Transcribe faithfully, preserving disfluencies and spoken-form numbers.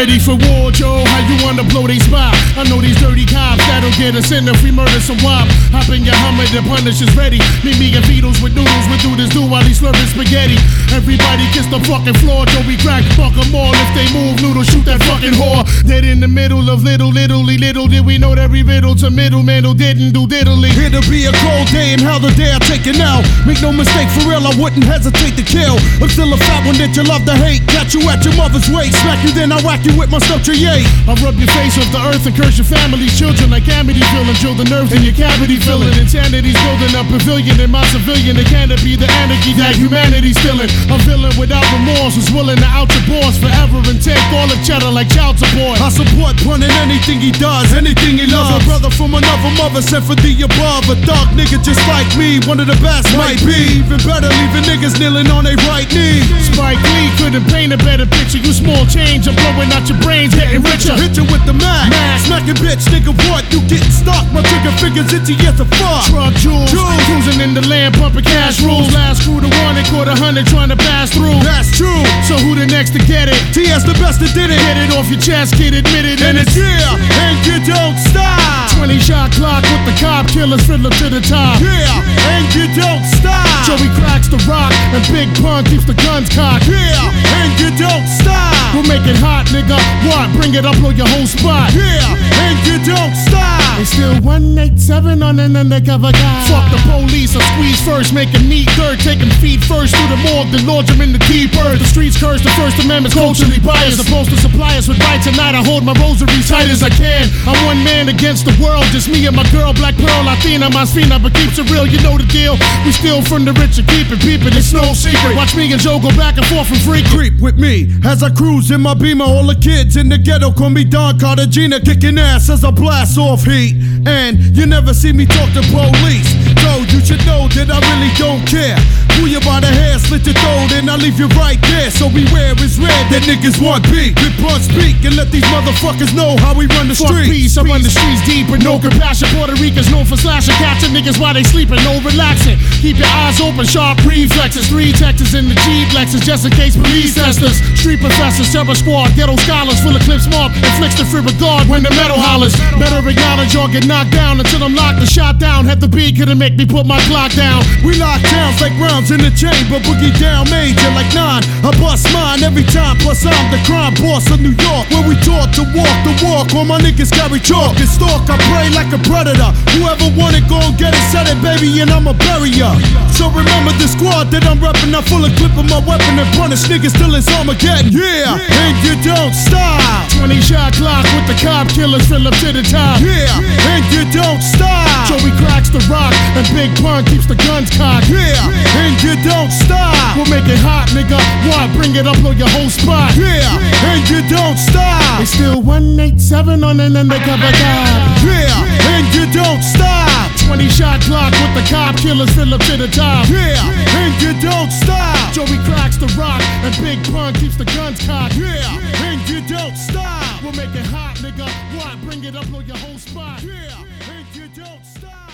ready for war, Joe? How you wanna blow they spot? I know these dirty cops that'll get us in if we murder some wop. Hop in your Hummer, the punish is ready. Meet me and Beatles with noodles, we do this do while he's slurping spaghetti. Everybody kiss the fucking floor, Joe, we crack, fuck them all. If they move, noodles, shoot that fucking whore. Dead in the middle of little, little, little did we know that we riddle to middleman who didn't do diddly. Here to be a cold day and how the day I take it now. Make no mistake, for real, I wouldn't hesitate to kill. I'm still a fat one that you love to hate. Catch you at your mother's waist, smack you then I whack you with my stuff to yay. I rub your face off the earth and curse your family's children like Amity filling, drill the nerves in your cavity filling. Insanity's building a pavilion in my civilian. It can't be the anarchy that humanity's feeling. I'm feeling without remorse, who's willing to out your boss forever and take all the cheddar like child support. I support Pun in anything he does, anything he loves. A brother from another mother sent for the above. A dog nigga just like me, one of the best might be. Even better, leaving niggas kneeling on their right knee. Spike Lee couldn't paint a better picture. You small change, I'm blowing out your brains, getting richer. Hit you with the Mac, Mac. Smacking bitch, nigga, what? You getting stuck, my trigger fingers itchy as a fuck. Truck jewels, jewels, cruising in the land, pumping cash rules. Last crew to one and caught a hundred trying to pass through. That's true. So who the next to get it? T S the best that did it. Get it off your chest, kid, admit it. And it's yeah, and you don't stop. twenty shot clock with the cop killers, fiddler to the top. Yeah, and you don't stop. Joey cracks the rock and Big Pun keeps the guns cocked. Yeah, and you don't stop. We'll make it hot, nigga. What? Bring it up, blow your whole spot. Yeah, and you don't stop. It's still one eighty-seven on an undercover guy. Fuck the police, I squeeze first, make him neat third. Take him feet first through the morgue, then launch him in the deep earth. The streets curse, the First Amendment's culturally biased. Supposed to supply us with right tonight. I hold my rosary tight as I can. I'm one man against the world, just me and my girl, Black Pearl, Latina, Masfina, but keeps it real, you know the deal. We steal from the rich and keep it peeping, it's no secret. Watch me and Joe go back and forth and freak. Creep with me as I cruise in my Beamer. All the kids in the ghetto call me Don Cartagena, kicking ass as I blast off heat. And you never see me talk to police, so you should know that I really don't care. Pull you by the hair, slit your throat, and I leave you right there. So beware, it's red that niggas want beat. Good punch speak and let these motherfuckers know how we run the Fuck streets. peace, I run the streets deep with no compassion. Puerto Ricans known for slashing, catching niggas while they sleeping, no relaxing. Keep your eyes open, sharp reflexes. Three Texas in the Jeep Lexus, just in case police test us. Street professors, terror squad, ghetto scholars, full of clips marked, inflicts the free regard when the metal hollers. Better acknowledge or get knocked down until I'm locked and shot down. Had the beat, couldn't make me put my clock down. We lock towns like rounds in the chamber, boogie down major like nine. I bust mine every time, plus I'm the crime boss of New York, where we taught to walk the walk. All my niggas carry chalk and stalk, I pray like a predator. Whoever want it, gon' get it, set it, baby, and I'ma bury ya. So remember the squad that I'm reppin', I full of clip of my weapon and punish niggas till it's Armageddon. Yeah, and you don't stop. twenty shot clock with the cop killers, fill up to the top. Yeah, and you don't stop. Joey cracks the rock and Big Pun keeps the guns cocked. Yeah, and you don't stop. We'll make it hot, nigga. What? Bring it up, blow your whole spot. Yeah, and you don't stop. It's still one eighty-seven on an undercover guy. Yeah, and you don't stop. twenty shot clock with the cop killers, fill up to the top. Yeah, and you don't stop. Joey cracks the rock and Big Pun keeps the guns cocked. Yeah, and you don't stop. We'll make it hot, nigga. What? Bring it up, blow your whole spot. Yeah, and you don't stop.